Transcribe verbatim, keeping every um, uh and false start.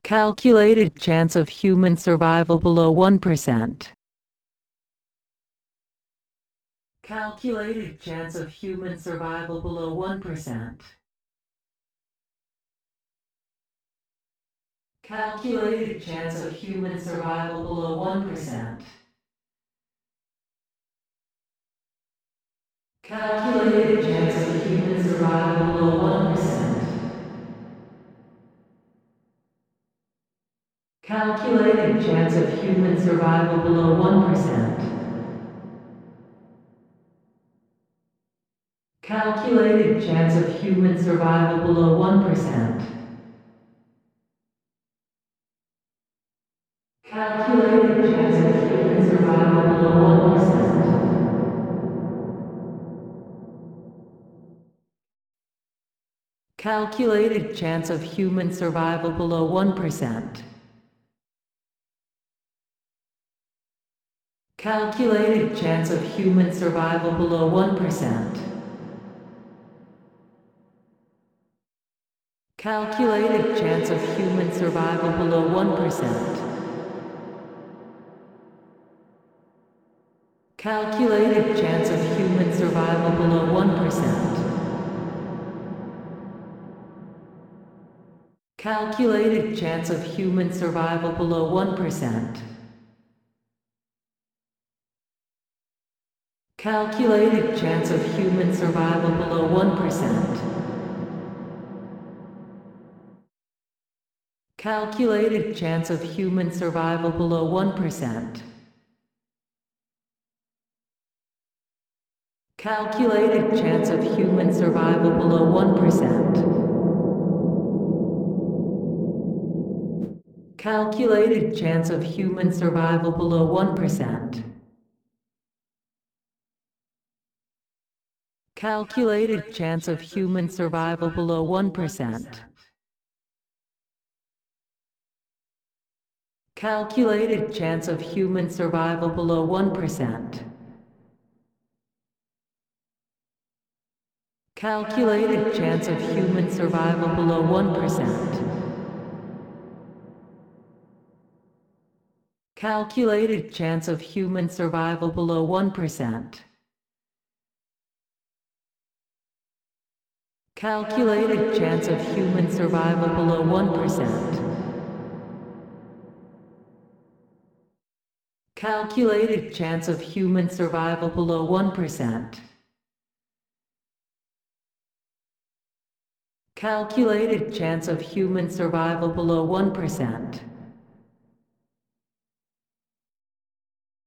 Calculated chance of human survival below one percent. Calculated chance of human survival below one percent. Calculated chance of human survival below one percent. Calculated chance of human survival below one percent. Calculated chance of human survival below one percent. Calculated chance of human survival below one percent. Calculated chance of human survival below one percent. Calculated chance of human survival below one percent. Calculated chance of human survival below one percent. Calculated chance of human survival below one percent. Calculated chance of human survival below one percent. Calculated chance of human survival below one percent. Calculated chance of human survival below one percent. Calculated chance of human survival below one percent. Calculated chance of human survival below one percent. Calculated chance of human survival below one percent. Calculated chance of human survival below one percent. Calculated chance of human survival below one percent. Calculated chance of human survival below one percent. Calculated chance of human survival below one percent. Calculated chance of human survival below one percent. Calculated chance of human survival below one percent. Calculated chance of human survival below one percent.